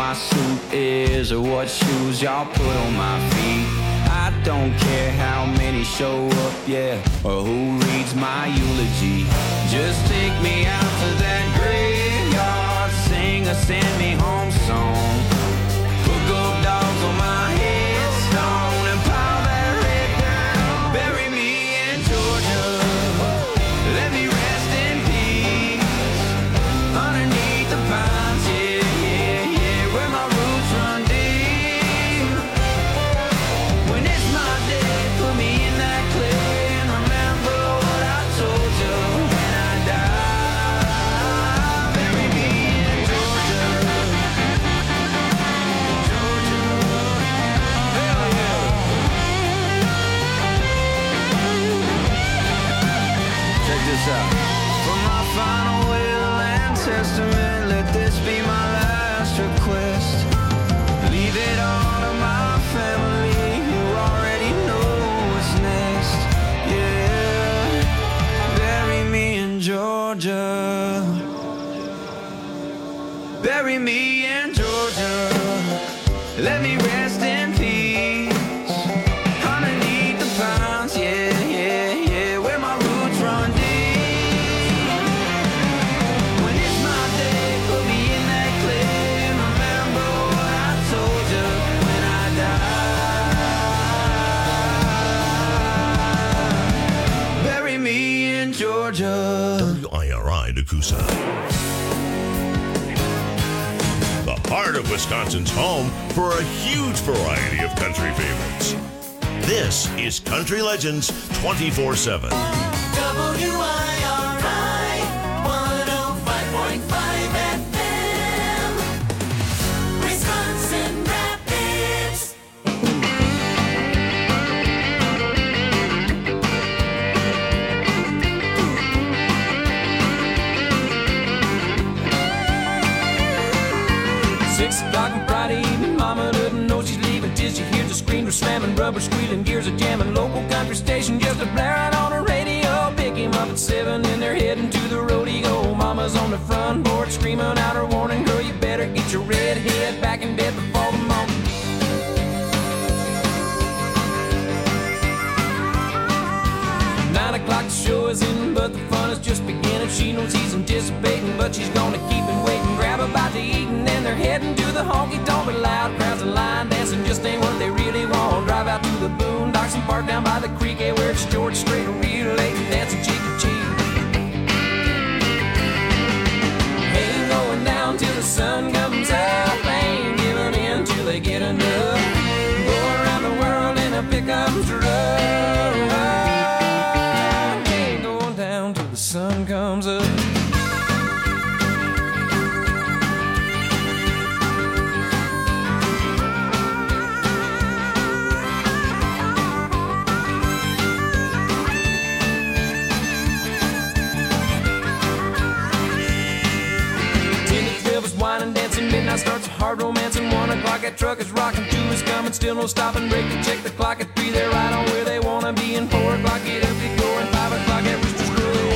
my suit is or what shoes y'all put on my feet. I don't care how many show up, yeah, or who reads my eulogy. Just take me out to that graveyard, sing a send me home song. Put gold dogs on my headstone and pile that red down. Bury me in Georgia, let me rest in peace underneath the pines, yeah, yeah, yeah, where my roots run deep. When it's my day, put me in that clay and remember what I told you when I die. Bury me in Georgia, Georgia, hell yeah. Check this out. For my final will and testament, let this be my last request. Leave it all to my family who already know what's next. Yeah, bury me in Georgia. Bury me in Georgia. Let me rest in peace underneath the pines. Yeah, yeah, yeah, where my roots run deep. When it's my day, put me in that clay and remember what I told you when I die. Bury me in Georgia. WIRI Nakusa. The heart of Wisconsin's home for a huge variety of country favorites. This is Country Legends 24/7. WIRI 105.5 FM, Wisconsin Rapids. 6 o'clock on Friday evening, mama doesn't know she's leaving till she hears the screamer slamming, rubber squealing, gears are jamming, local country station just a blaring on the radio. Pick him up at 7 and they're heading to the rodeo. Mama's on the front porch screaming out her warning, girl, you better get your red head back in bed before the morning. 9 o'clock the show is in, but the fun is just beginning. She knows he's anticipating, but she's gonna keep him waiting. Grab a bite to eat and then they're heading to the honky-tonk with loud crowds and line dancing just ain't what they really want. Drive out to the boondocks and park down by the creek, eh, where it's George Strait and relating, dancing cheek to cheek. Ain't going down till the sun comes up, ain't giving in till they get enough. Go around the world in a pickup truck. Ain't going down till the sun comes up. Midnight starts a hard romance and 1 o'clock that truck is rocking, 2 is coming, still no stopping, break to check the clock at 3, they're right on where they wanna be, and 4 o'clock get up, get going, 5 o'clock at Rooster's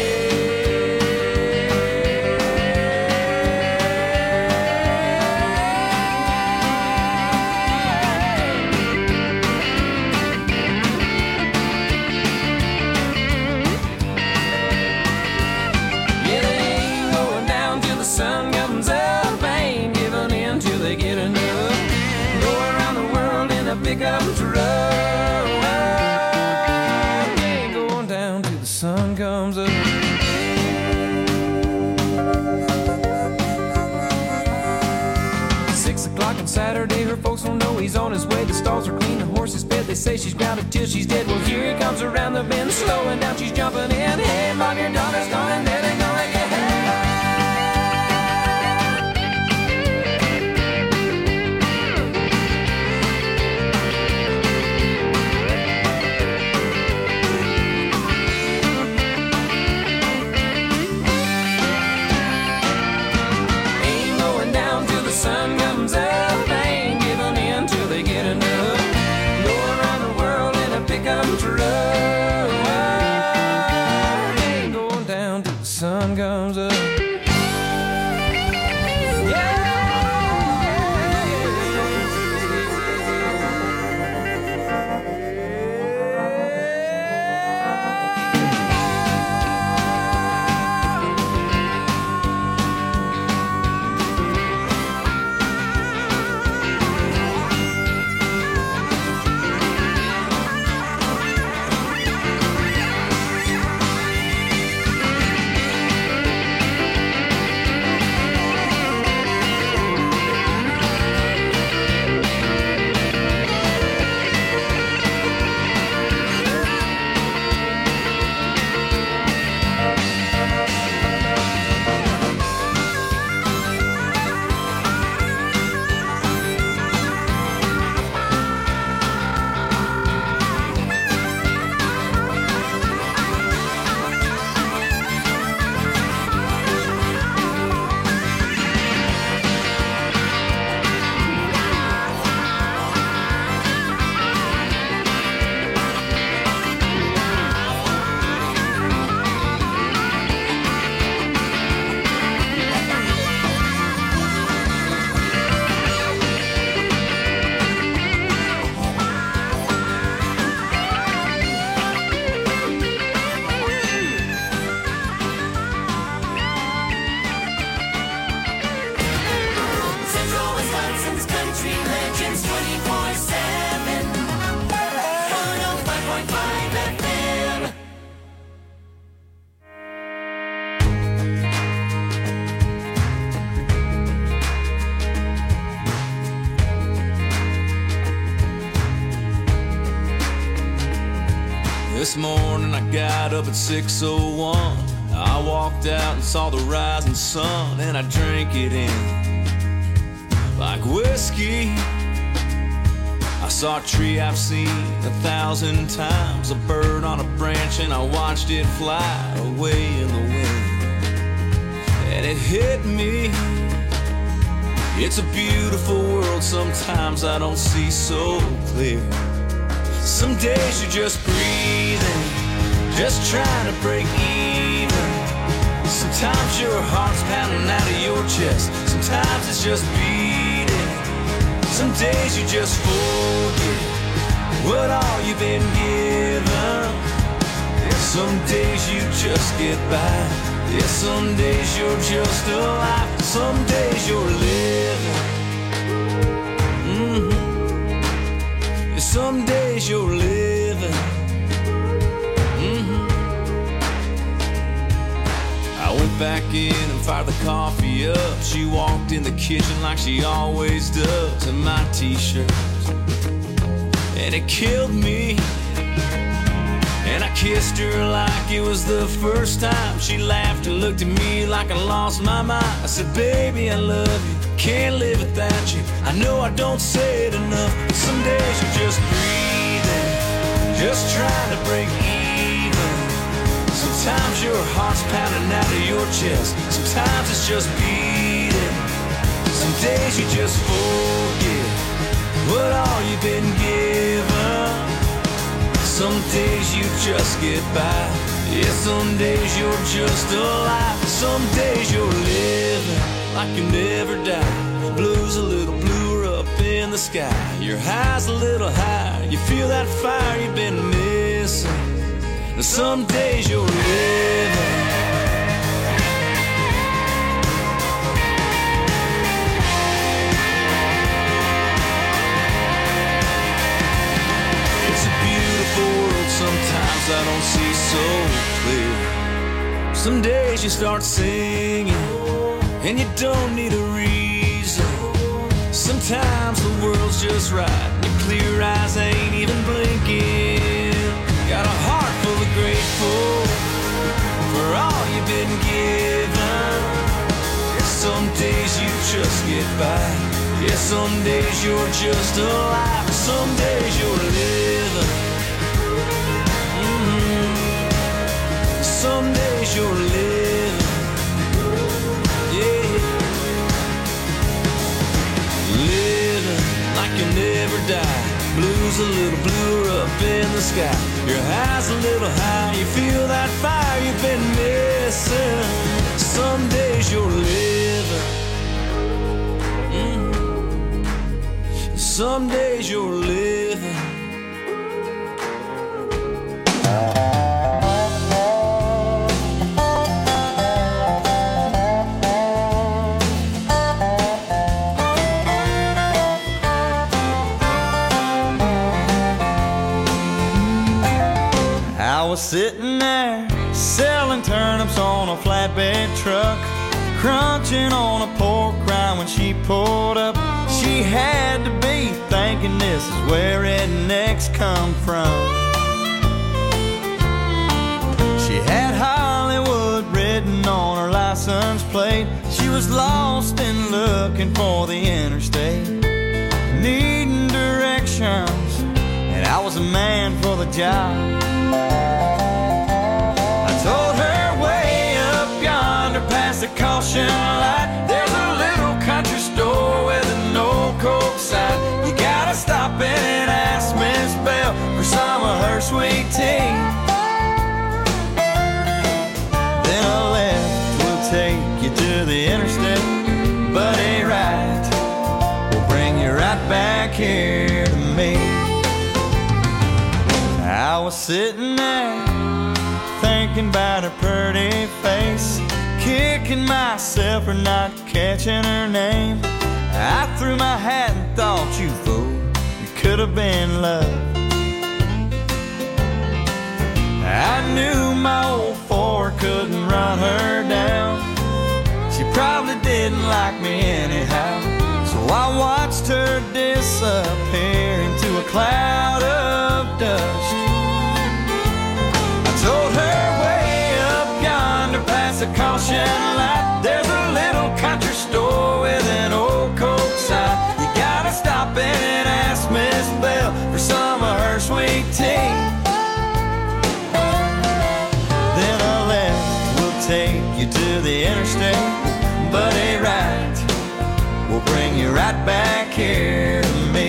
Yeah, they ain't going down till the sun comes up. Get enough, go around the world in a pickup truck. Ain't going down till the sun comes up. On Saturday, her folks don't know he's on his way. The stalls are clean, the horse is fed. They say she's grounded till she's dead. Well, here he comes around the bend, slowing down, she's jumping in. Hey, mom, your daughter's coming, they're gonna get sun comes up. Yeah. This morning I got up at 6:01. I walked out and saw the rising sun, and I drank it in like whiskey. I saw a tree I've seen 1,000 times, a bird on a branch, and I watched it fly away in the wind. And it hit me, it's a beautiful world, sometimes I don't see so clear. Some days you're just breathing, just trying to break even. Sometimes your heart's pounding out of your chest, sometimes it's just beating. Some days you just forget what all you've been given. Some days you just get by. Yeah, some days you're just alive. Some days you're living. Yeah, some days you're living. I went back in and fired the coffee up. She walked in the kitchen like she always does in my t-shirt, and it killed me. And I kissed her like it was the first time. She laughed and looked at me like I lost my mind. I said, baby, I love you, can't live without you. I know I don't say it enough, but some days you're just breathing, just trying to break even. Sometimes your heart's pounding out of your chest, sometimes it's just beating. Some days you just forget what all you've been given. Some days you just get by. Yeah, some days you're just alive. Some days you're living like you never die. Blue's a little bluer up in the sky. Your high's a little higher. You feel that fire you've been missing. And some days you're living. Sometimes I don't see so clear. Some days you start singing and you don't need a reason. Sometimes the world's just right, your clear eyes ain't even blinking. Got a heart full of grateful for all you've been given. Some days you just get by. Yeah, some days you're just alive. Some days you're living. Some days you're living, yeah. Living like you never die. Blue's a little bluer up in the sky. Your high's a little high. You feel that fire you've been missing. Some days you're living. Some days you're living. Sitting there selling turnips on a flatbed truck, crunching on a pork rind when she pulled up. She had to be thinking this is where rednecks come from. She had Hollywood written on her license plate. She was lost and looking for the interstate, needing directions, and I was a man for the job. Told her way up yonder past the caution light, there's a little country store with an old Coke sign. You gotta stop in and ask Miss Bell for some of her sweet tea. Then a left will take you to the interstate, but a right will bring you right back here to me. I was sitting there thinking about her pretty face, kicking myself for not catching her name. I threw my hat and thought, you fool, you could have been love. I knew my old Ford couldn't run her down. She probably didn't like me anyhow. So I watched her disappear into a cloud of dust. the caution light, there's a little country store with an old Coke sign. You gotta stop in and ask Miss Bell for some of her sweet tea. Then a left will take you to the interstate, but a right will bring you right back here to me.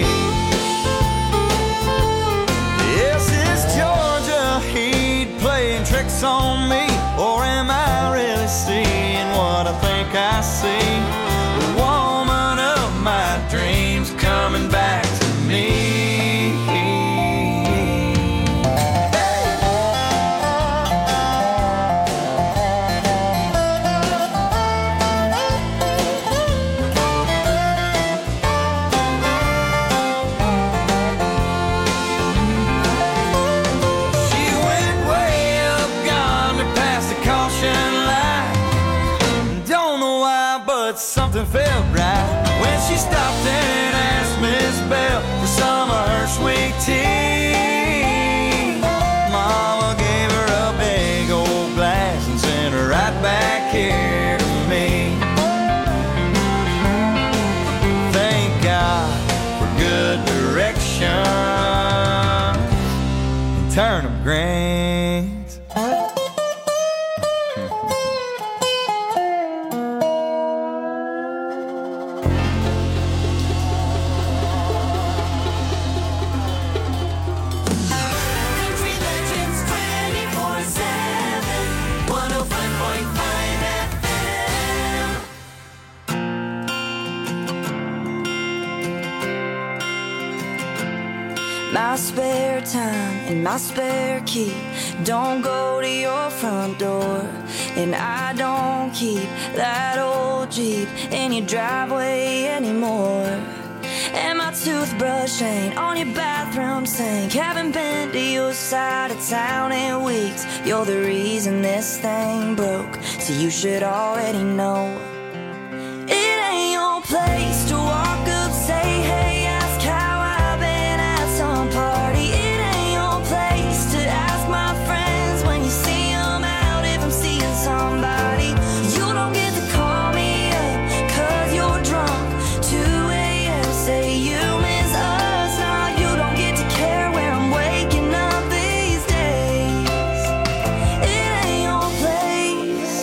Yes, is Georgia heat playing tricks on me, or am I really seeing what I think I see? The woman of my dreams coming back to me. Something felt right when she stopped and asked Miss Bell for some of her sweet tea. Mama gave her a big old glass and sent her right back here to me. Thank God for good direction and turnip greens. My spare time and my spare key don't go to your front door, and I don't keep that old Jeep in your driveway anymore. And my toothbrush ain't on your bathroom sink. Haven't been to your side of town in weeks. You're the reason this thing broke, so you should already know. It ain't your place to walk up, say hey, ask how I've been at some party. It ain't your place to ask my friends when you see them out if I'm seeing somebody. You don't get to call me up 'cause you're drunk. 2 a.m. say you miss us. Now you don't get to care where I'm waking up these days. It ain't your place.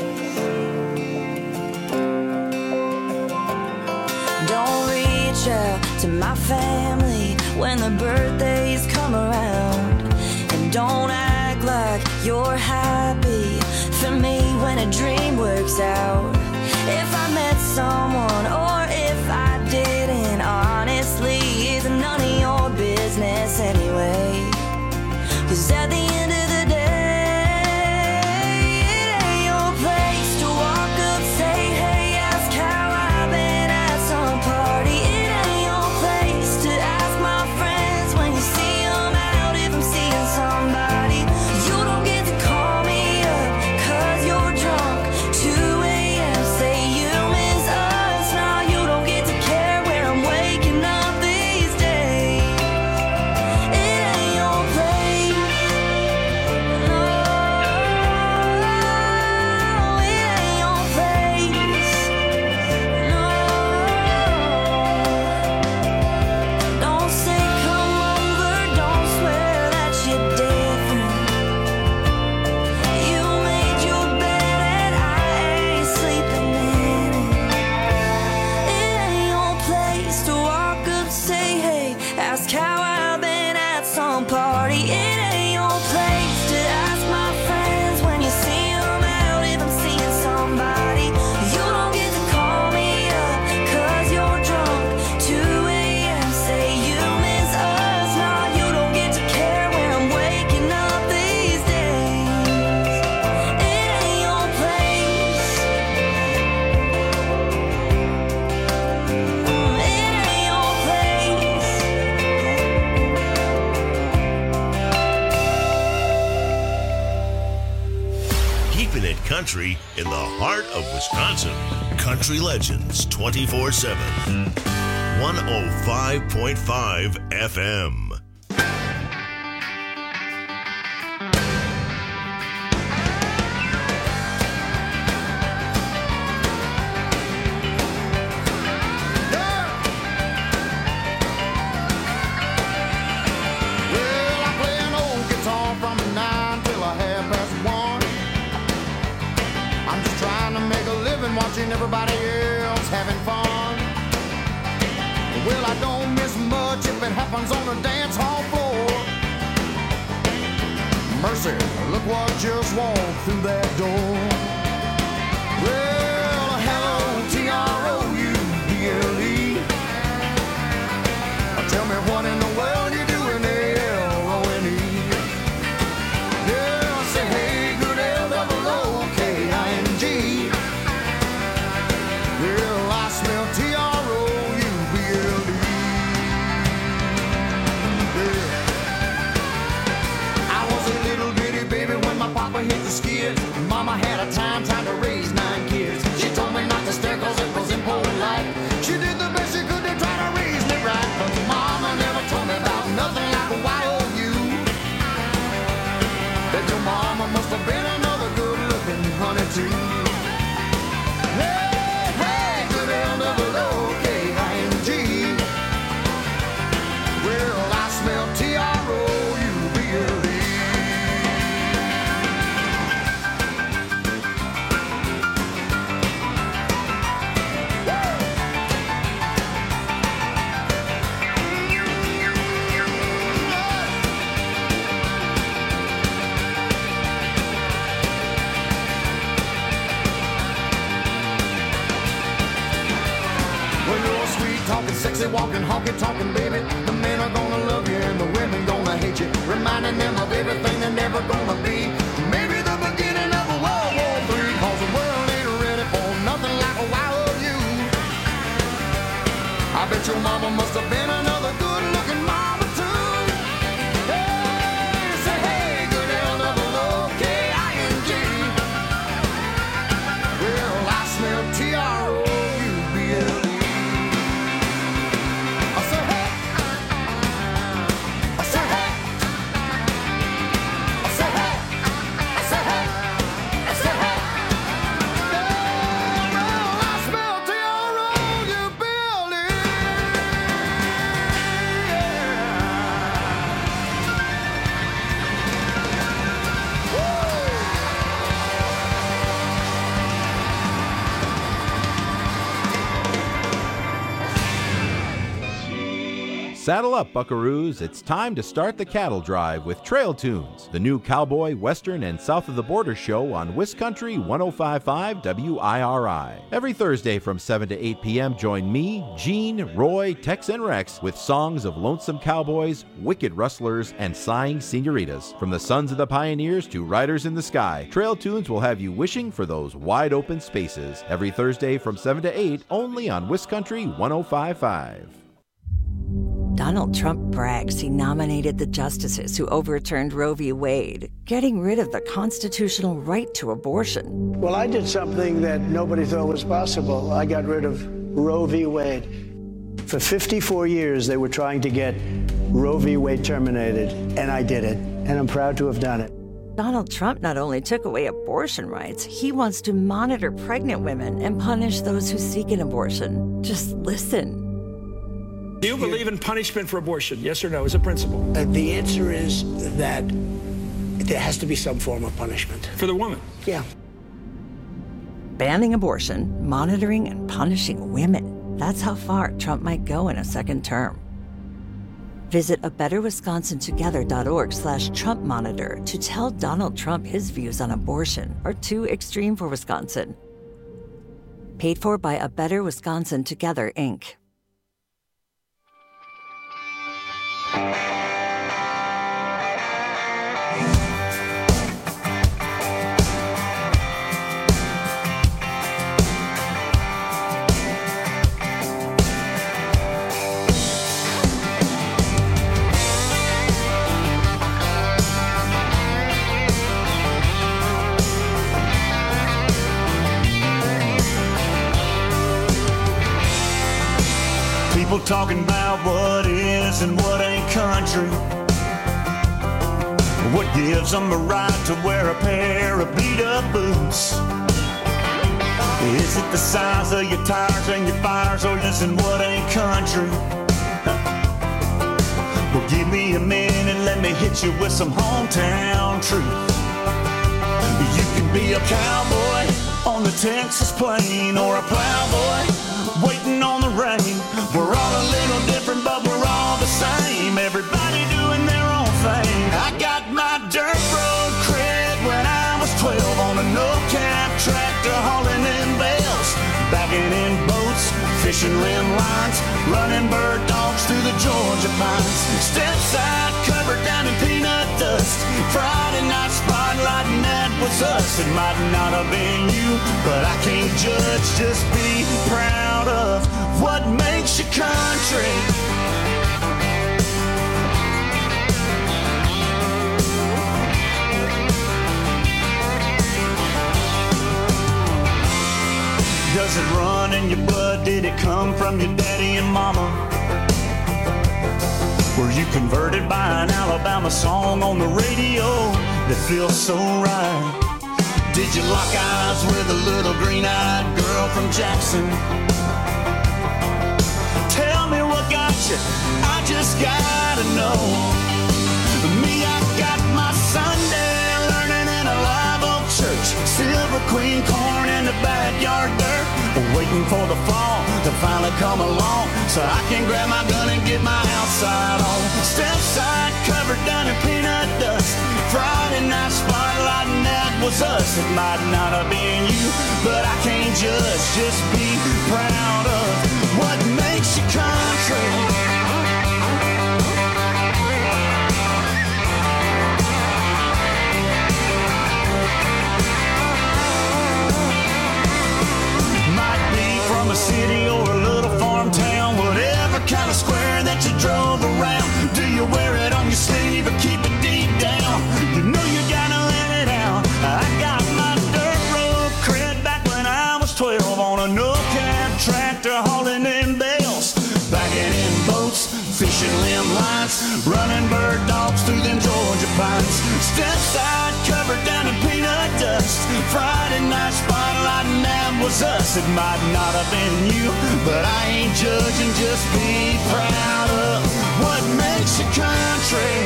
Don't reach out to my family when the birthdays come around, and don't act like you're happy for me when a dream works out. If I met someone or if I didn't, honestly, it's none of your business anyway. 'Cause at the end of the day, it ain't your place to walk up, say hey, ask how I've been at some party. It ain't your place to ask my friends when you see them out if I'm seeing somebody. You don't get to call me up 'cause you're drunk. 2 a.m. say you miss us. Now you don't get to care where I'm waking up these days. It ain't your place. No, it ain't your place. No. Don't say come over, don't swear that you're different. You made your bed and I ain't sleeping in it. It ain't your place to walk up, say hey, ask how I've been at some party. It ain't your place to ask my friends when you see them out if I'm seeing somebody. You don't get to call me up 'cause you're drunk. 2 a.m. say you miss us. Now you don't get to care where I'm waking up these days. It ain't your place. It ain't your place. Keeping it country in the heart of Wisconsin. Country Legends 24/7. 105.5 FM. said, look what just walked through that door. Well, hello, T-R-O-U-B-L-E. Tell me what in the world you doing, L-O-N-E. Yeah, I say, hey, good L-O-O-K-I-N-G. Well, I smell T-R-O-U-B-L-E. Yeah. I was a little bitty baby when my papa hit the skids. Mama had a time trying to raise 9 kids. She told me not to stare cause it was impolite. She did the best she could to try to raise me right. But Mama never told me about nothing like a Y-O-U. That your mama must have been another good-looking honey too. Hey, hey, good L-O-O-K-I-N-G. Well, I smell T-R-O-U-B-L-E. Sexy walking, honky talking, baby. The men are gonna love you and the women gonna hate you, reminding them of everything they're never gonna be. Maybe the beginning of a World War III, cause the world ain't ready for nothing like a Y-O-U. I bet your mama must have been another good-looking mama too. Hey, say hey, good L-O-O-K-I-N-G. Well, I smell T-R-O-U-B-L-E. Saddle up, buckaroos. It's time to start the cattle drive with Trail Tunes, the new cowboy, western, and south of the border show on Wiscountry 105.5 WIRI. Every Thursday from 7 to 8 p.m., join me, Gene, Roy, Tex, and Rex with songs of lonesome cowboys, wicked rustlers, and sighing senoritas. From the sons of the pioneers to riders in the sky, Trail Tunes will have you wishing for those wide open spaces. Every Thursday from 7 to 8, only on Wiscountry 105.5. Donald Trump brags he nominated the justices who overturned Roe v. Wade, getting rid of the constitutional right to abortion. Well, I did something that nobody thought was possible. I got rid of Roe v. Wade. For 54 years, they were trying to get Roe v. Wade terminated, and I did it, and I'm proud to have done it. Donald Trump not only took away abortion rights, he wants to monitor pregnant women and punish those who seek an abortion. Just listen. Do you believe in punishment for abortion? Yes or no, as a principle? The answer is that there has to be some form of punishment. For the woman? Yeah. Banning abortion, monitoring and punishing women. That's how far Trump might go in a second term. Visit abetterwisconsintogether.org/Trump Monitor to tell Donald Trump his views on abortion are too extreme for Wisconsin. Paid for by A Better Wisconsin Together, Inc. People talking about what is and what ain't country. What gives them the right to wear a pair of beat-up boots? Is it the size of your tires and your fires, or is it what ain't country? Well, give me a minute and let me hit you with some hometown truth. You can be a cowboy on the Texas plain, or a plowboy waiting on the rain. We're all a little different, but we're all the same. Everybody doing their own thing. I got my dirt road fishing limb lines, running bird dogs through the Georgia pines. Steps side covered down in peanut dust. Friday night spotlight and that was us. It might not have been you, but I can't judge. Just be proud of what makes you country. Does it run in your blood? Did it come from your daddy and mama? Were you converted by an Alabama song on the radio that feels so right? Did you lock eyes with a little green-eyed girl from Jackson? Tell me what got you, I just gotta know. Me, I got my Sunday learning in a live oak church. Silver Queen corn in the backyard dirt. Waiting for the fall to finally come along so I can grab my gun and get my outside on. Step side covered down in peanut dust. Friday night spotlight and that was us. It might not have been you, but I can't judge. Just be proud of what makes you country. From a city or a little farm town, whatever kind of square that you drove around. Do you wear it on your sleeve or keep it deep down? You know you gotta let it out. I got my dirt road cred back when I was 12 on a no-cab tractor hauling in bales, backing in boats, fishing limb lines, running bird dogs through them Georgia pines. Step side covered down in peanut dust. Friday night spotlight and that was us. It might not have been you, but I ain't judging. Just be proud of what makes you country.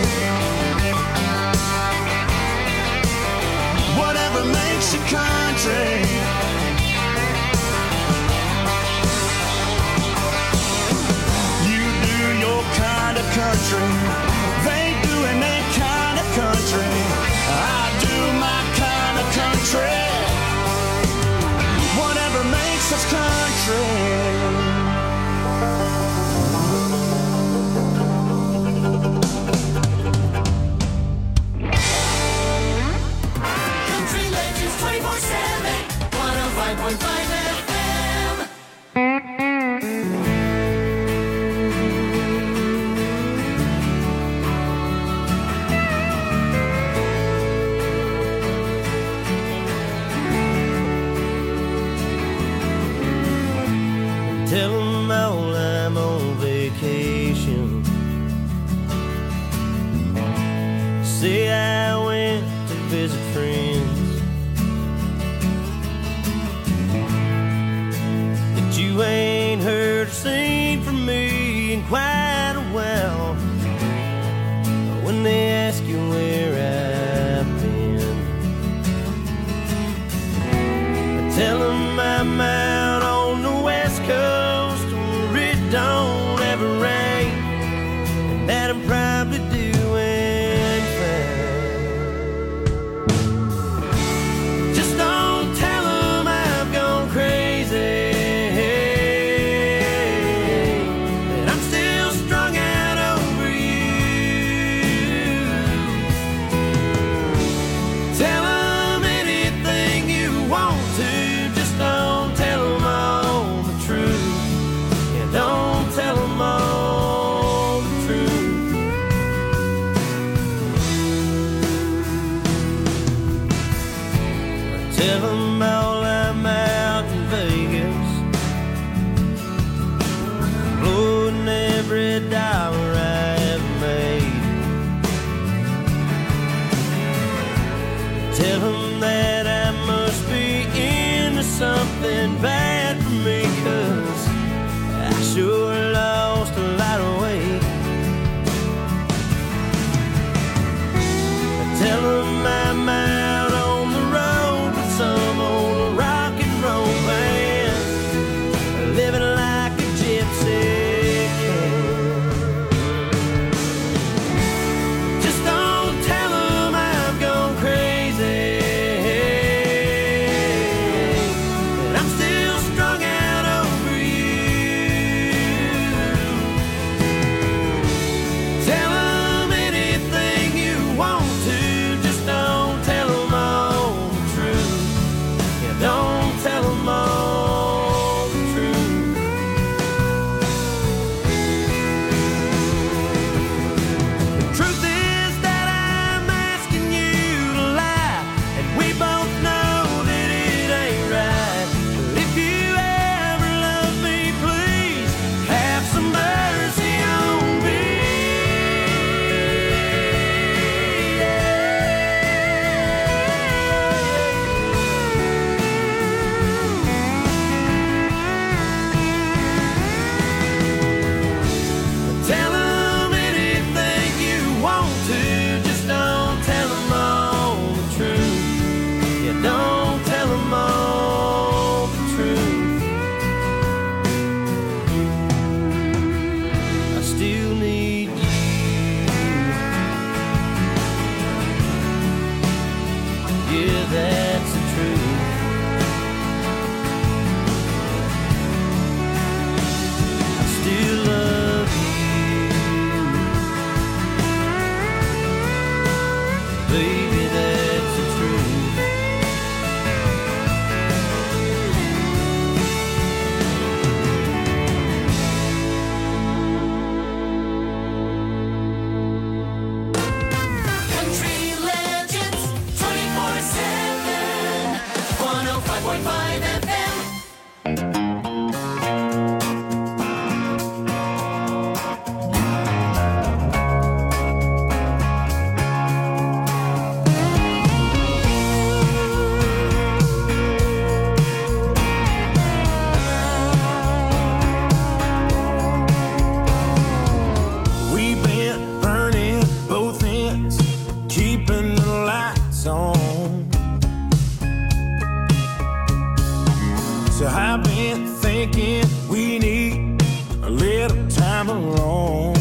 Whatever makes you country. You do your kind of country. They doing their kind of country. I do my kind of country. Whatever makes us country. Country Legends 24/7, 105.5 FM. Tell them all I'm on vacation. Say I went to visit friends. That you ain't heard or seen from me in quite a while. When they ask you where I've been, I tell them I'm out on the West Coast where it don't ever rain, and that I'm probably doing fine. Just don't tell them I've gone crazy, that I'm still strung out over you. Tell them anything you want to, just don't tell them all the truth. Yeah, don't tell them all the truth. Tell them all I'm out in Vegas, blowing every dollar I ever made. Tell them that I must be into something bad for me, 'cause I sure lost a lot of weight. Tell them I'm out on the road with some old rock and roll band, living like a gypsy can. Just don't tell them I've gone crazy, that I'm still strung out over you. thinking we need a little time alone.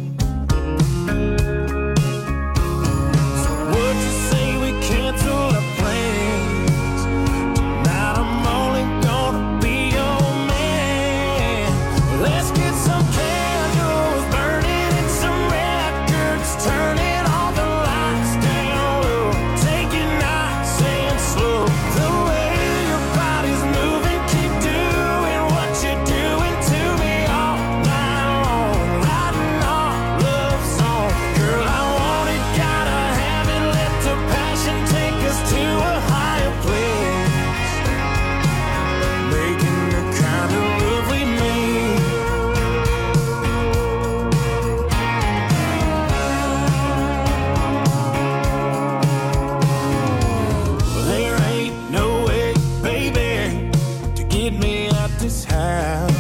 So would you say we cancel our plans? Tonight I'm only gonna be your man. Let's get some candles burning and some records turning, all the lights down low. Take it nice and slow. The way your body's moving, keep doing what you're doing to me all night long. Writing our love song. Girl, I want it, gotta have it. Let the passion take us to a higher place. Making the kind of love we made. Well, there ain't no way, baby, to get me out this house.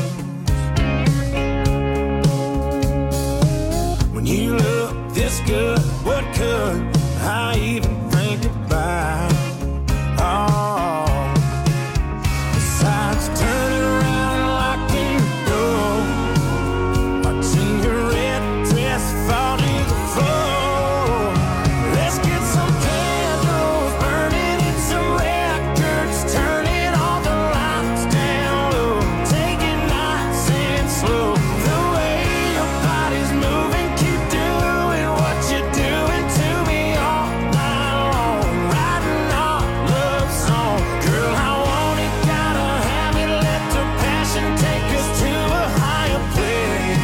When you look this good, what could I even think about? Oh, besides turning around and locking the door, watching your red dress fall to the floor. Let's get some candles burning and some records turning, all the lights down low. Take it nice and slow. The way your body's moving, keep doing what you're doing to me all night long. Writing our love song. Girl, I want it, gotta have it. Let the passion take us to a higher place.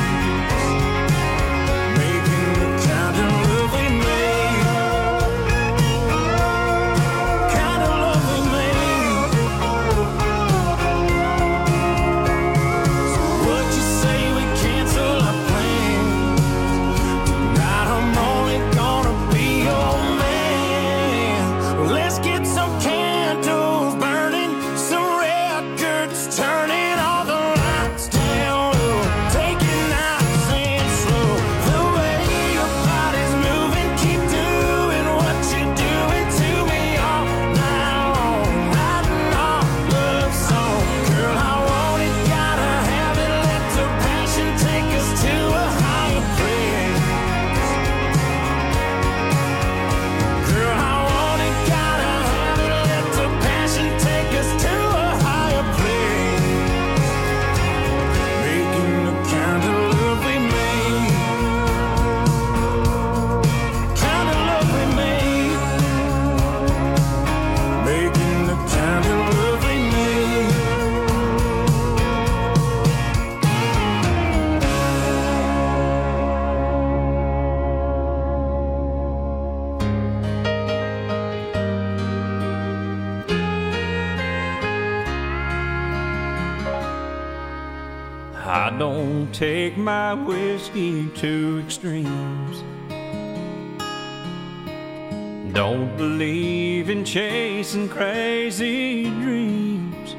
Making the kind of love we made. Kind of love we made. So would you say we cancel our plans? Tonight I'm only gonna be your man. Let's get some candles burning, some records turning, all the lights down low. Take it nice and slow. The way your body's moving, keep doing what you're doing to me all night long. Writing our love song. Girl, I want it, gotta have it. Let the passion take us to a higher place. Girl, I want it, gotta have it. Let the passion take us to a higher place. Making the kind of love we made. Kind of love we made. Making the kind of love we made. I don't take my whiskey to extremes. Don't believe in chasing crazy dreams.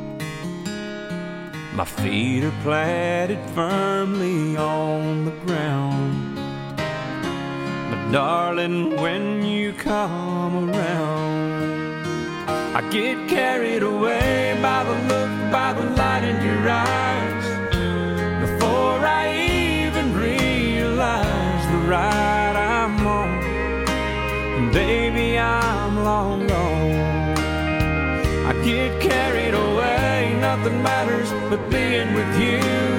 My feet are planted firmly on the ground. But darling, when you come around, I get carried away by the look, by the light in your eyes. Before I even realize the ride I'm on, baby, I'm long gone. I get carried away, nothing matters but being with you.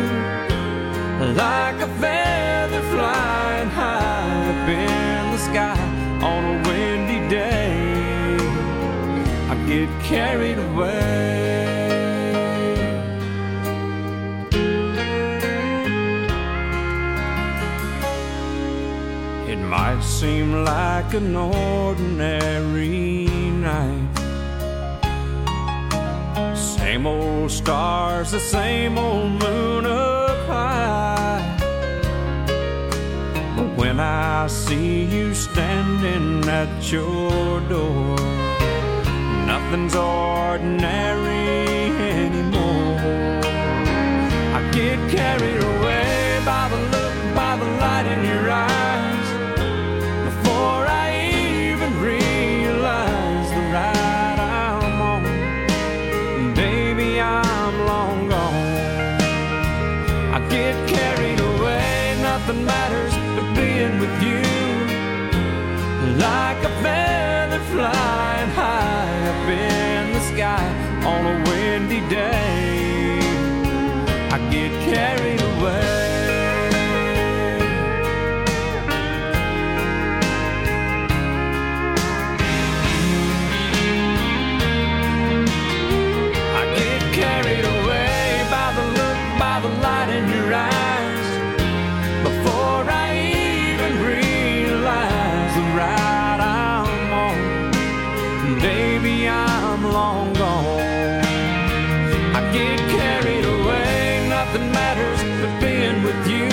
Like a feather flying high up in the sky on a windy day, I get carried away. It might seem like an ordinary night. Same old stars, the same old moon up high. But when I see you standing at your door, nothing's ordinary anymore. I get carried away by the look, by the light in your eyes. Before I even realize the ride I'm on, baby, I'm long gone. nothing matters but being with you. Like a feather flying high up in the sky on a windy day, I get carried away. Carried away by the look, by the light in your eyes. Before I even realize the ride I'm on, baby, I'm long gone. I get carried away, nothing matters but being with you.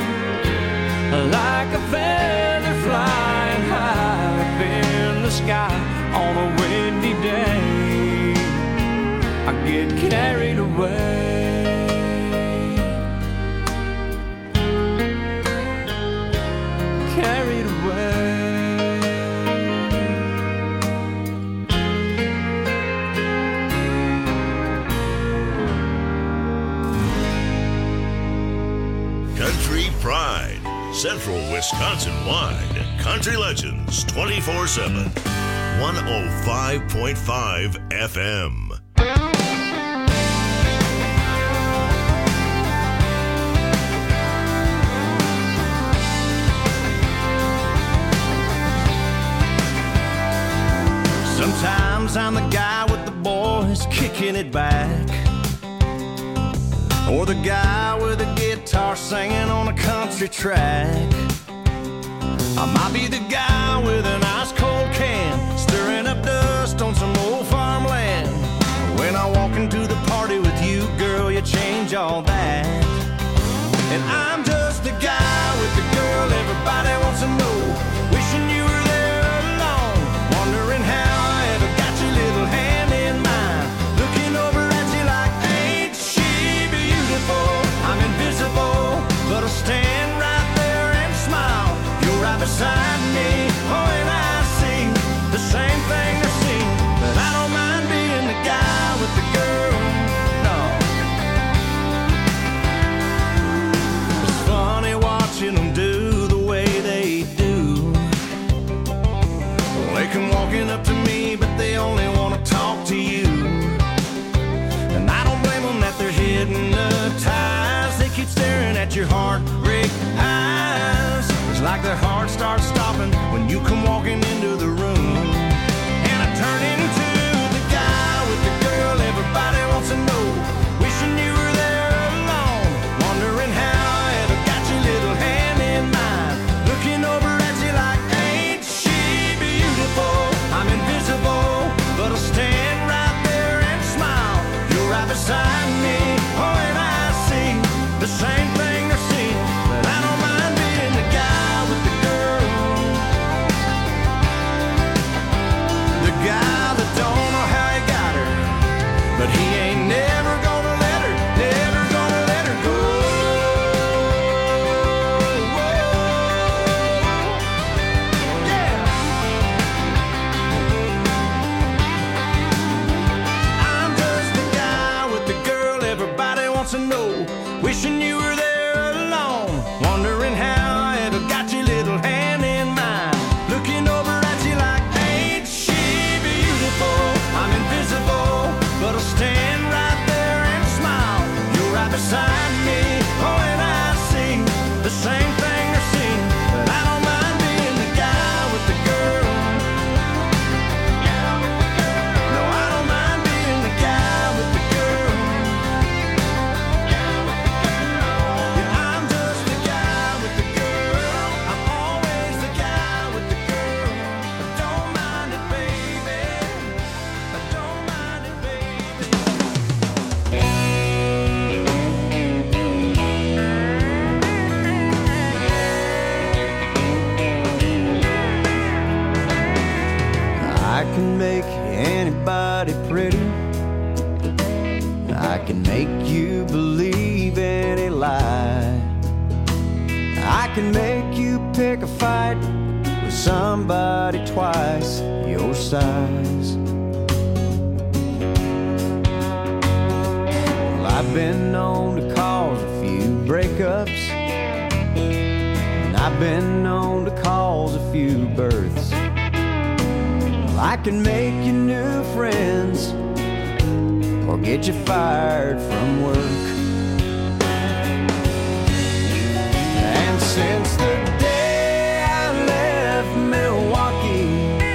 Like a feather flying high up in the sky on a windy day, I get carried away. Carried away. Country Pride, Central Wisconsin-wide. Country Legends 24/7. 105.5 FM. Sometimes I'm the guy with the boys kicking it back, or the guy with a guitar singing on a country track. I might be the guy with an ice cold can stirring up dust on some old farmland. When I walk into the party with you, girl, you change all that. And I'm just the guy with the girl everybody wants to know, wishing you were there alone, wondering how I ever got your little hand in mine, looking over at you like, ain't she beautiful? I'm invisible, but I'll stand right there and smile. You're right beside me, oh, and I see the same thing they're seeing, but I don't mind being the guy with the girl, no. It's funny watching them do the way they do. They come walking up to me, but they only want to talk to you. And I don't blame them that they're hypnotized. They keep staring at your heartbreak eyes. It's like their heart starts stopping when you come walking into the room. And I turn into the guy with the girl everybody wants to know, wishing you were there alone, wondering how I ever got your little hand in mine, looking over at you like, ain't she beautiful? I'm invisible, but I'll stand right there and smile. You're right beside me, oh, and I see the same thing they're seeing, but I don't mind being the guy with the girl, the guy that don't know how he got her, but he ain't never gonna let her, never gonna let her go. Yeah. I'm just the guy with the girl everybody wants to know, wishing you were there alone, wondering how I ever got your little hand in mine, looking over at you like, ain't she beautiful? I'm invisible, but I'll stand right there and smile. You're right beside me, oh, and I see the same thing they're seeing, but I don't mind being the guy with the girl. No, I don't mind being the guy with the girl. Yeah, I'm just the guy with the girl. I'm always the guy with the girl. I don't mind it, baby. I don't mind it, baby. I can make anybody pretty. I can make you believe any lie. I can make you pick a fight with somebody twice your size. Well, I've been known to cause a few breakups, been known to cause a few births. I can make you new friends or get you fired from work. And since the day I left Milwaukee,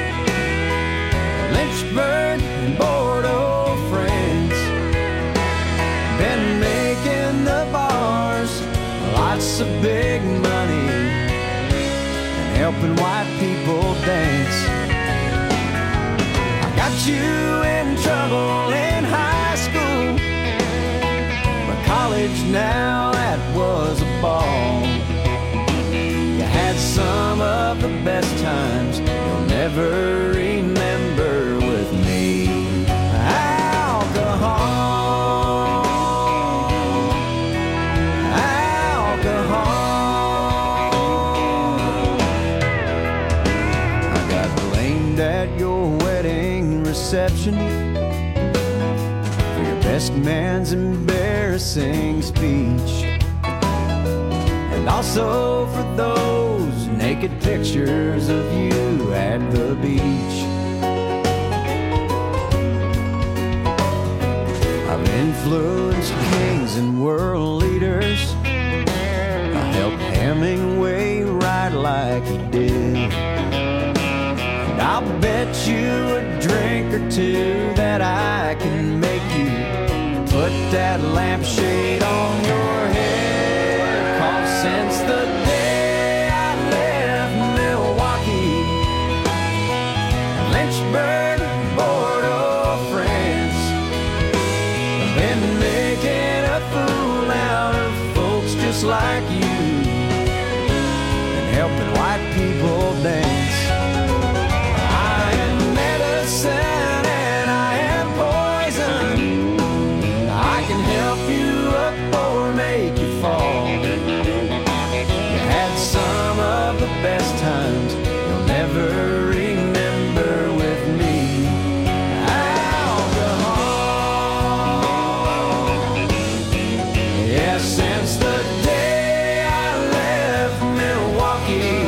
Lynchburg and Bordeaux friends, been making the bars lots of big money and helping white people dance. I got you in trouble in high school, but college now, that was a ball. You had some of the best times you'll never remember with me. Alcohol, alcohol. I got blamed at your wedding reception for your best man's embarrassing speech, and also for those naked pictures of you at the beach. I've influenced kings and world leaders. I helped Hemingway write like he did. And I'll bet you a drink or two that I can make you put that lampshade on your head. 'Cause since the day I left Milwaukee, Lynchburg, Bordeaux friends, I've been making a fool out of folks just like you and helping white people dance. I am medicine and I am poison. I can help you up or make you fall. You had some of the best times you'll never remember with me. Alcohol. Yeah, since the day I left Milwaukee,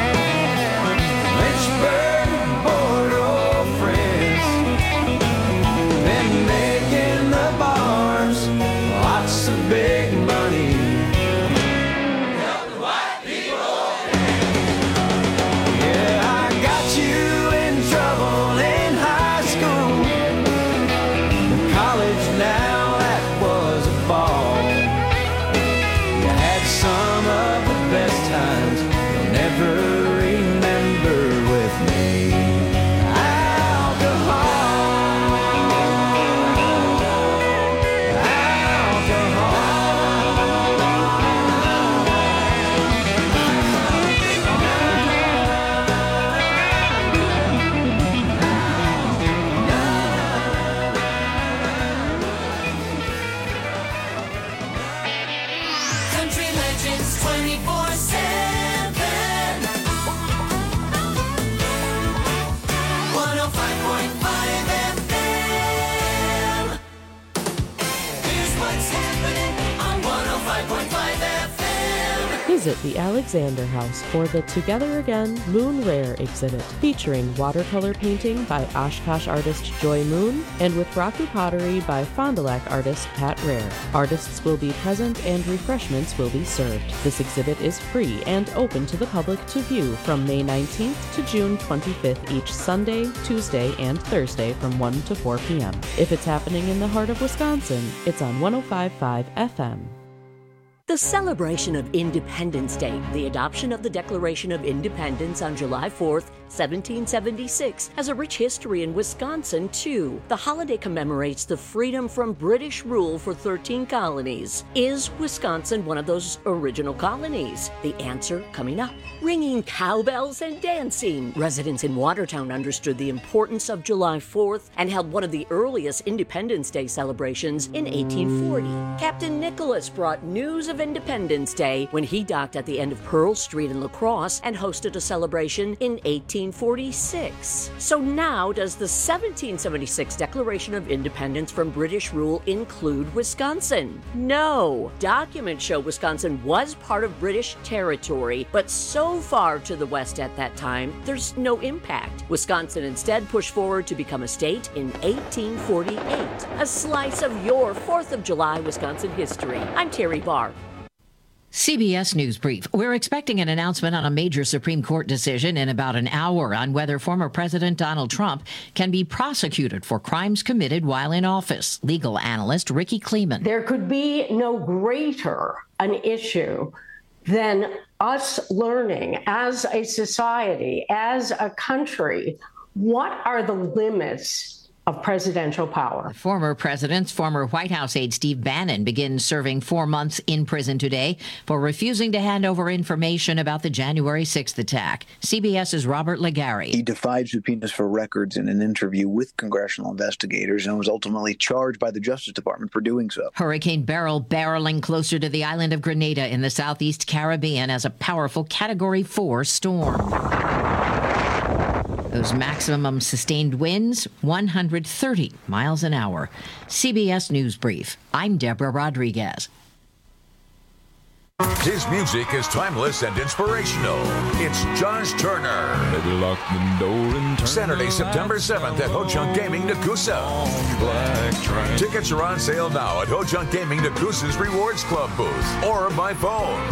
Lynchburg, Bordeaux friends, been making the bars lots of big money. Yeah, I got you in trouble in high school, but college now, that was a ball. You had some of the best times you'll never remember with me. Alcohol, Country Legends 24/7. 105.5 FM. Here's what's happening on 105.5 FM. Visit the Alexander House for the Together Again Moon Rare exhibit, featuring watercolor painting by Oshkosh artist Joy Moon and with Raku pottery by Fond du Lac artist Pat Rare. Artists will be present and refreshments will be served. This exhibit is free and open to the public to view from May 19th to June 25th each Sunday, Tuesday, and Thursday from 1 to 4 p.m. If it's happening in the heart of Wisconsin, it's on 105.5 FM. The celebration of Independence Day, the adoption of the Declaration of Independence on July 4th, 1776, has a rich history in Wisconsin, too. The holiday commemorates the freedom from British rule for 13 colonies. Is Wisconsin one of those original colonies? The answer coming up. Ringing cowbells and dancing. Residents in Watertown understood the importance of July 4th and held one of the earliest Independence Day celebrations in 1840. Captain Nicholas brought news of Independence Day when he docked at the end of Pearl Street in La Crosse and hosted a celebration in 18 1846. So now, does the 1776 Declaration of Independence from British rule include Wisconsin? No. Documents show Wisconsin was part of British territory, but so far to the west at that time, there's no impact. Wisconsin instead pushed forward to become a state in 1848. A slice of your 4th of July Wisconsin history. I'm Terry Barr. CBS News Brief. We're expecting an announcement on a major Supreme Court decision in about an hour on whether former President Donald Trump can be prosecuted for crimes committed while in office. Legal analyst Ricky Kleeman. There could be no greater an issue than us learning as a society, as a country, what are the limits of presidential power. The former president's former White House aide Steve Bannon begins serving 4 months in prison today for refusing to hand over information about the January 6th attack. CBS's Robert Legary. He defied subpoenas for records in an interview with congressional investigators and was ultimately charged by the Justice Department for doing so. Hurricane Beryl barreling closer to the island of Grenada in the southeast Caribbean as a powerful Category 4 storm. Those maximum sustained winds, 130 miles an hour. CBS News Brief. I'm Deborah Rodriguez. His music is timeless and inspirational. It's Josh Turner. Maybe lock the door and turn Saturday, September 7th at Ho Chunk Gaming, Nakusa. Tickets are on sale now at Ho Chunk Gaming, Nakusa's Rewards Club booth or by phone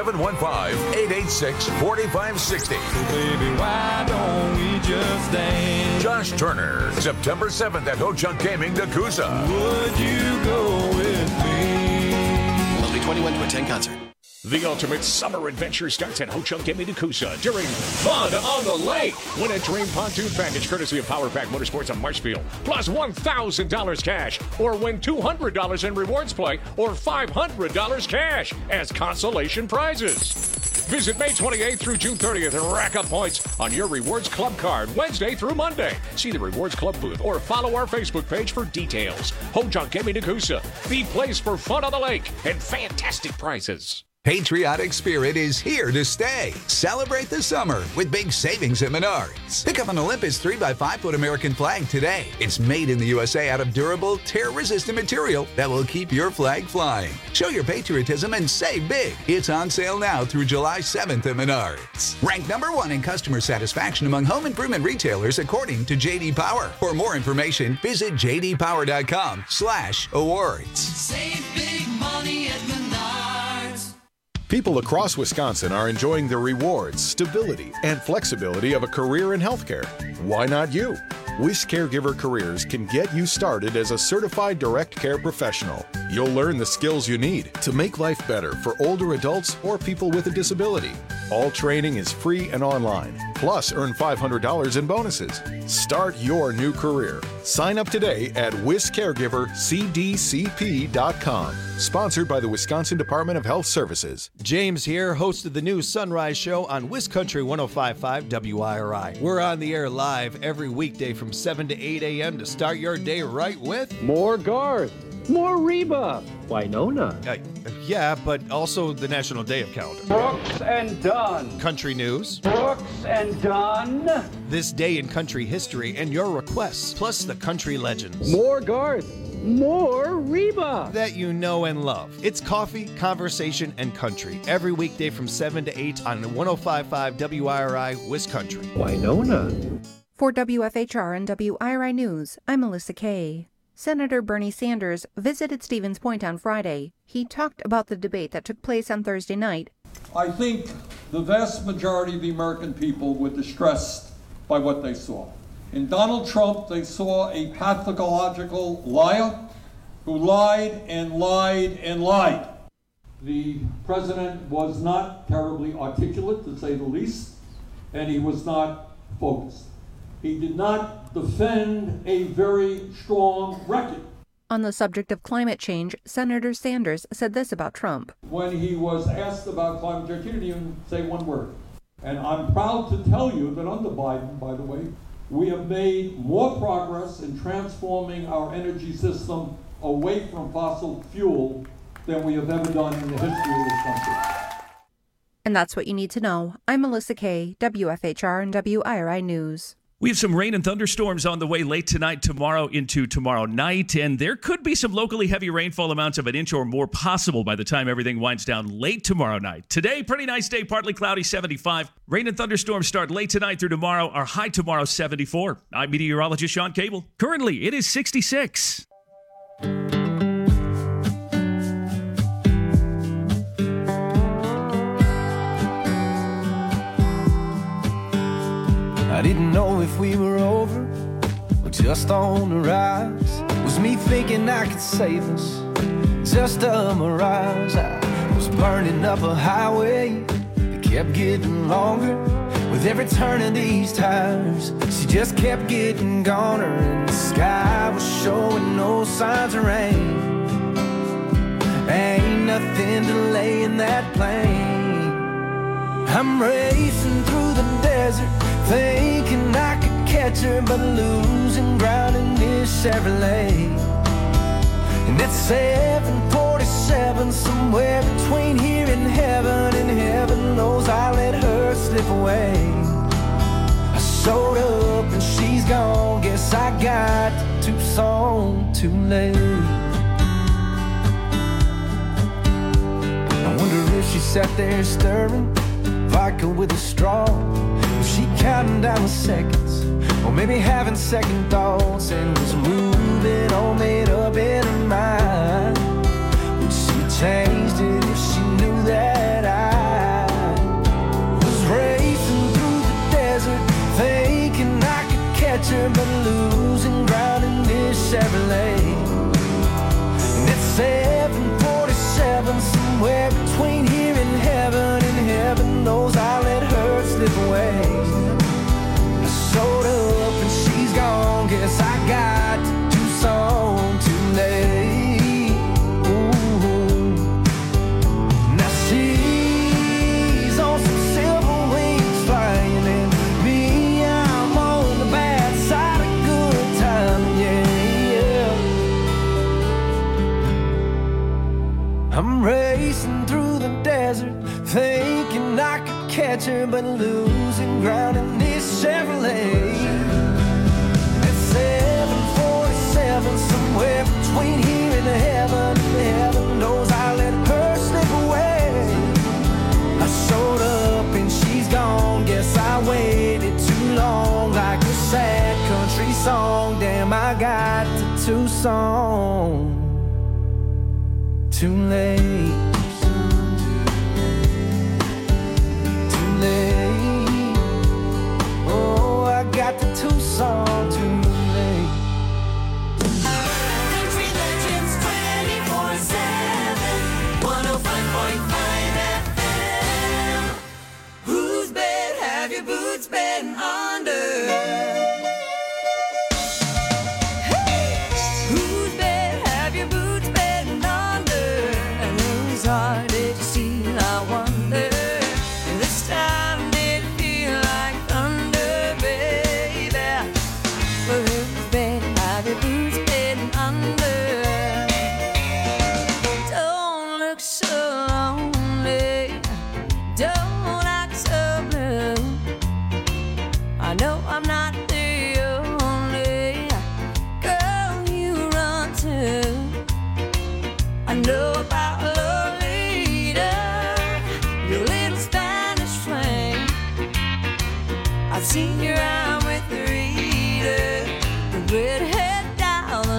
715-886-4560. So baby, why don't we just dance? Josh Turner, September 7th at Ho Chunk Gaming, Nakusa. Would you go with me? Must be 21 to attend concert. The ultimate summer adventure starts at Ho Chunk Gaming Nakusa during Fun on the Lake. Win a dream pontoon package courtesy of Power Pack Motorsports on Marshfield, plus $1,000 cash, or win $200 in rewards play, or $500 cash as consolation prizes. Visit May 28th through June 30th and rack up points on your Rewards Club card Wednesday through Monday. See the Rewards Club booth or follow our Facebook page for details. Ho Chunk Gaming Nakusa, the place for fun on the lake and fantastic prizes. Patriotic spirit is here to stay. Celebrate the summer with big savings at Menards. Pick up an Olympus 3x5-foot American flag today. It's made in the USA out of durable, tear-resistant material that will keep your flag flying. Show your patriotism and save big. It's on sale now through July 7th at Menards. Ranked #1 in customer satisfaction among home improvement retailers according to J.D. Power. For more information, visit jdpower.com/awards. Save big money at Menards. People across Wisconsin are enjoying the rewards, stability, and flexibility of a career in healthcare. Why not you? WIS Caregiver Careers can get you started as a certified direct care professional. You'll learn the skills you need to make life better for older adults or people with a disability. All training is free and online. Plus, earn $500 in bonuses. Start your new career. Sign up today at WisCaregiverCDCP.com. Sponsored by the Wisconsin Department of Health Services. James here, host of the new Sunrise Show on WisCountry 105.5 WIRI. We're on the air live every weekday from 7 to 8 a.m. to start your day right with more Garth, more Reba, Winona. Yeah, but also the National Day of Calendar. Brooks and Dunn. Country news. Brooks and Dunn. This day in country history and your requests, plus the country legends. More Garth, more Reba. That you know and love. It's coffee, conversation, and country. Every weekday from 7 to 8 on 105.5 WIRI, WisCountry. Winona. For WFHR and WIRI News, I'm Melissa Kay. Senator Bernie Sanders visited Stevens Point on Friday. He talked about the debate that took place on Thursday night. I think the vast majority of the American people were distressed by what they saw. In Donald Trump, they saw a pathological liar who lied and lied and lied. The president was not terribly articulate, to say the least, and he was not focused. He did not defend a very strong record. On the subject of climate change, Senator Sanders said this about Trump. When he was asked about climate change, he didn't even say one word. And I'm proud to tell you that under Biden, by the way, we have made more progress in transforming our energy system away from fossil fuel than we have ever done in the history of this country. And that's what you need to know. I'm Melissa Kay, WFHR and WIRI News. We have some rain and thunderstorms on the way late tonight, tomorrow into tomorrow night, and there could be some locally heavy rainfall amounts of an inch or more possible by the time everything winds down late tomorrow night. Today, pretty nice day, partly cloudy, 75. Rain and thunderstorms start late tonight through tomorrow. Our high tomorrow, 74. I'm meteorologist Sean Cable. Currently, it is 66. I didn't know if we were over or just on the rise. Was me thinking I could save us just a mirage? I was burning up a highway that kept getting longer. With every turn of these tires, she just kept getting goner. And the sky was showing no signs of rain. Ain't nothing delaying that plane. I'm racing through the desert, thinking I could catch her, but losing ground in this Chevrolet. And it's 7:47, somewhere between here and heaven knows I let her slip away. I showed up and she's gone, guess I got to Tucson too late. I wonder if she sat there stirring vodka with a straw. Was she counting down the seconds, or maybe having second thoughts, and was moving all made up in her mind? Would she have changed it if she knew that I was racing through the desert, thinking I could catch her, but losing ground in this Chevrolet? And it's 7:47, somewhere between here and heaven knows I let her slip away. I showed up and she's gone, guess I got to Tucson too late. Ooh. Now she's on some silver wings flying, and me, I'm on the bad side of good time, yeah. I'm racing through the desert, thinking I could catch her, but losing ground in this Chevrolet. At 7:47, somewhere between here and heaven knows I let her slip away. I showed up and she's gone, guess I waited too long, like a sad country song. Damn, I got to Tucson too late. Oh, I got the Tucson too late. Country Legends 24/7, 105.5 FM. Whose bed have your boots been under? Whose bed have your boots been under? And whose heart did you steal, I wonder? This time did it feel like thunder, baby? But whose bed have your boots been under? Don't look so lonely, don't act so blue. I know I'm not the only girl you run to. I know about Lolita, your little Spanish flame. I've seen your eye with Rita, the redhead down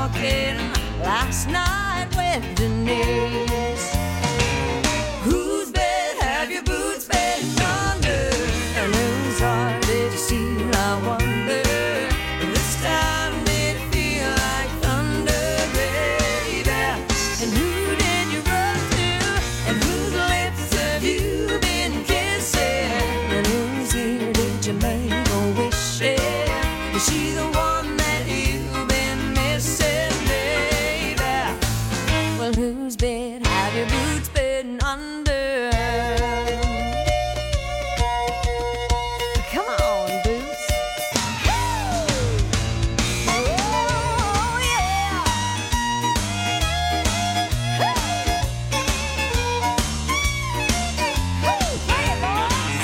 walking last night with Denise. Whose bed have your boots been under? And whose heart did you steal, I wonder? This time did it feel like thunder, baby? And who did you run to? And whose lips have you been kissing? And whose ear did you make a wish in? Is she the one that you've been missing, baby? Well, whose bed have your boots been under? Come on, boots. Oh, yeah. Hey, boys.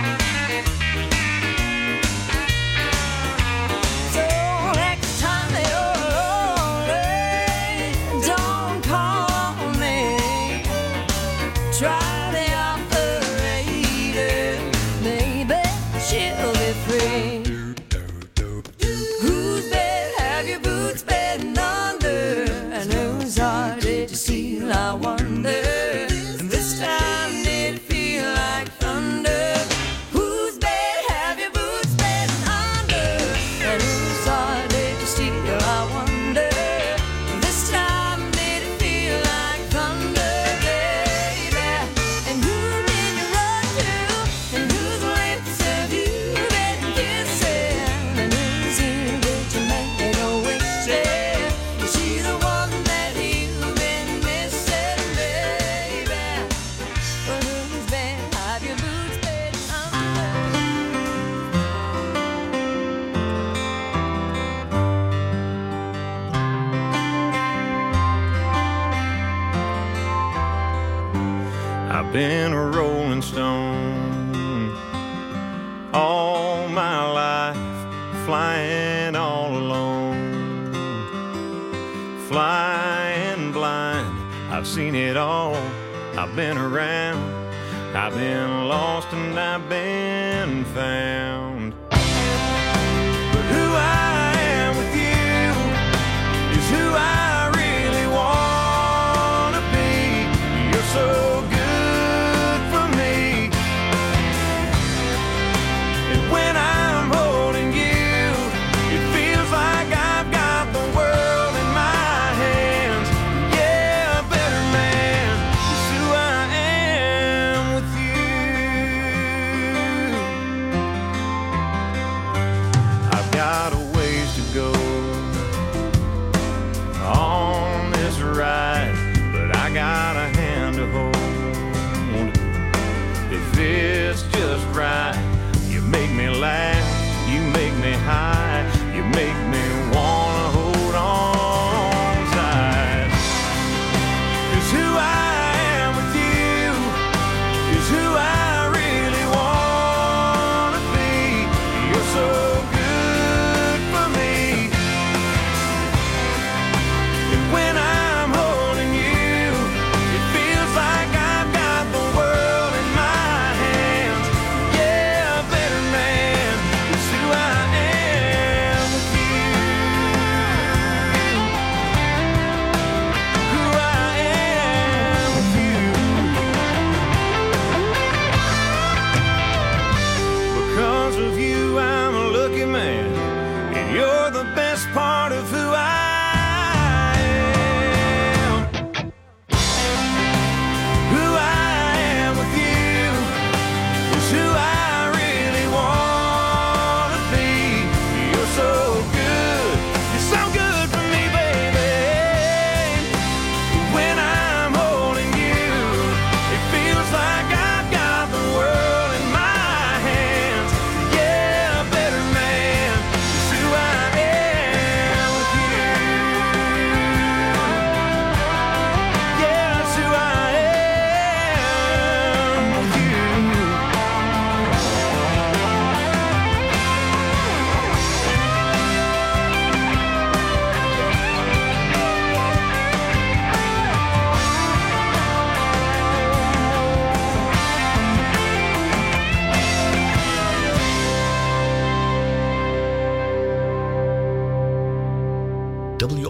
So next time you're lonely, don't call me. Try the operator, maybe she'll be free. Whose bed have your boots been under? And whose heart did you steal, I wonder? And this time did it feel like thunder? Whose bed have your boots been under? And whose heart did you steal, I wonder? This time did it feel like thunder, baby? And who did you run to? And whose lips have you been kissing? And whose ear did you make a wish in? Is she the one that you've been missing, baby? Well, whose bed have your boots been I've been a rolling stone all my life, flying all alone, flying blind. I've seen it all, I've been around, I've been lost and I've been found. But who I am with you is who I really want to be. You're so good for me, and when I'm holding you, it feels like I've got the world in my hands. Yeah, a better man is who I am with you.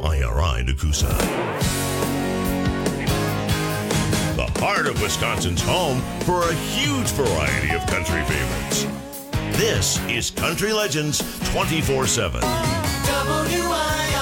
WIRI Nakusa. The heart of Wisconsin's home for a huge variety of country favorites. This is Country Legends 24/7. WIRI.